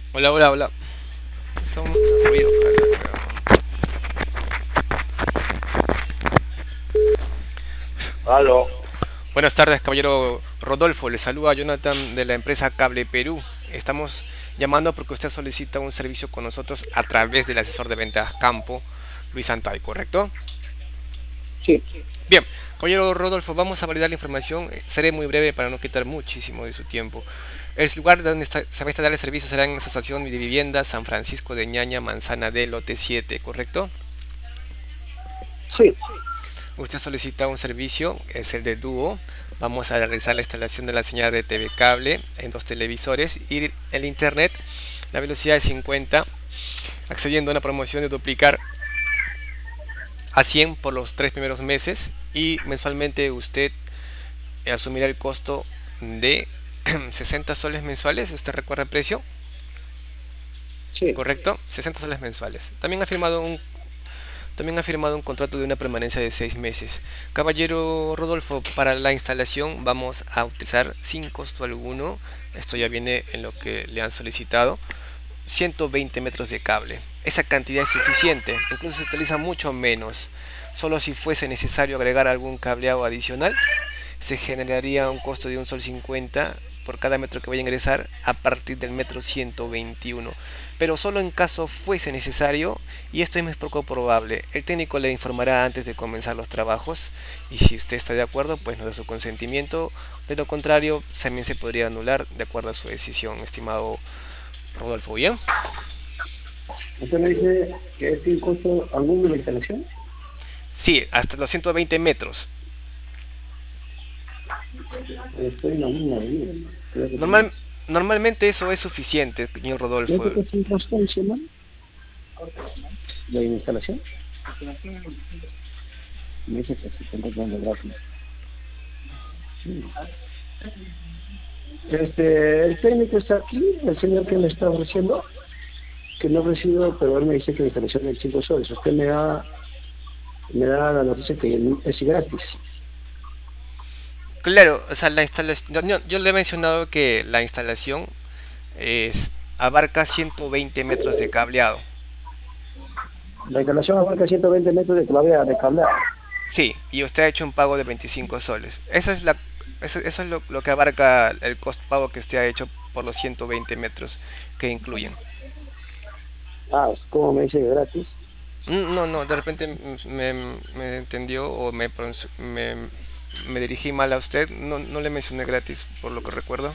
Hola, hola, hola. Son ruidos, carajo. Aló, Buenas tardes, caballero Rodolfo. Le saluda Jonathan de la empresa Cable Perú. Estamos llamando porque usted solicita un servicio con nosotros a través del asesor de ventas Campo, Luis Antay, ¿correcto? sí, Bien, caballero Rodolfo, vamos a validar la información. Seré muy breve para no quitar muchísimo de su tiempo. El lugar donde se va a instalar el servicio será en la Asociación de Vivienda San Francisco de Ñaña, Manzana de Lote 7, ¿correcto? sí, Usted solicita un servicio, es el de dúo. Vamos a realizar la instalación de la señal de TV cable en dos televisores y el internet, la velocidad de 50, accediendo a una promoción de duplicar a 100 por los 3 primeros meses y mensualmente usted asumirá el costo de 60 soles mensuales. ¿Usted recuerda el precio? sí. ¿Correcto? 60 soles mensuales. También ha firmado un contrato de una permanencia de 6 meses. Caballero Rodolfo, para la instalación vamos a utilizar sin costo alguno, esto ya viene en lo que le han solicitado, 120 metros de cable. Esa cantidad es suficiente, incluso se utiliza mucho menos. Solo si fuese necesario agregar algún cableado adicional, se generaría un costo de un sol 50 por cada metro que vaya a ingresar a partir del metro 121, pero solo en caso fuese necesario, y esto es muy poco probable. El técnico le informará antes de comenzar los trabajos y si usted está de acuerdo pues nos da su consentimiento. De lo contrario también se podría anular de acuerdo a su decisión, estimado Rodolfo. Bien, Usted me dice que es sin costo alguno de la instalación. sí, hasta los 120 metros. Estoy en la misma avenida, ¿no? Creo que Normal, tenemos. normalmente eso es suficiente, señor ¿Me Rodolfo. dice que es sin costo adicional la instalación? Me dice que sí, completamente gratis. Mm. El técnico está aquí, el señor que me está ofreciendo, que me ha ofrecido, pero él me dice que la instalación es 5 soles. Usted me da la noticia que es gratis. Claro, o sea, la instalación, yo le he mencionado que la instalación abarca 120 metros de cableado. La instalación abarca 120 metros de cableado. Sí, y usted ha hecho un pago de 25 soles. Eso es lo que abarca el costo pago que usted ha hecho por los 120 metros que incluyen. Ah, ¿cómo me dice que gratis? No, no, de repente me entendió o me dirigí mal a usted. No, no le mencioné gratis, por lo que recuerdo.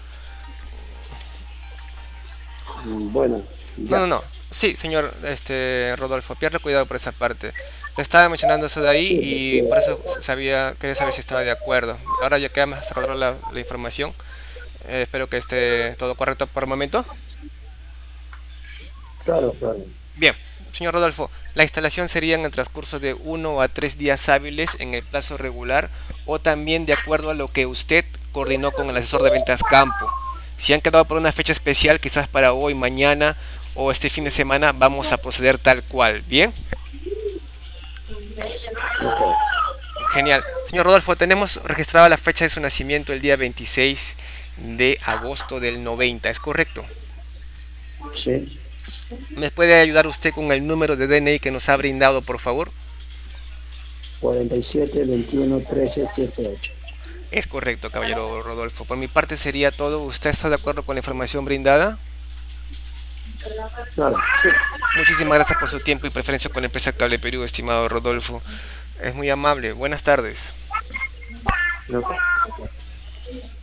Bueno, No, ya. no, no. Sí, señor Rodolfo, pierda cuidado por esa parte. Le estaba mencionando eso de ahí Sí, y por eso quería saber si estaba de acuerdo. Ahora ya que me recordó la información, espero que esté todo correcto por el momento. claro, claro. Bien, señor Rodolfo, la instalación sería en el transcurso de 1 a 3 días hábiles en el plazo regular o también de acuerdo a lo que usted coordinó con el asesor de ventas campo. Si han quedado por una fecha especial, quizás para hoy, mañana o este fin de semana, vamos a proceder tal cual. Bien, Ok. genial. Señor Rodolfo, tenemos registrada la fecha de su nacimiento el día 26 de agosto del 90, ¿es correcto? Sí. ¿Me puede ayudar usted con el número de DNI que nos ha brindado, por favor? 47 21 13 78. Es correcto, caballero Rodolfo. Por mi parte sería todo. ¿Usted está de acuerdo con la información brindada? Claro, sí. Muchísimas gracias por su tiempo y preferencia con la empresa Cable Perú, estimado Rodolfo. Es muy amable. Buenas tardes. Ok.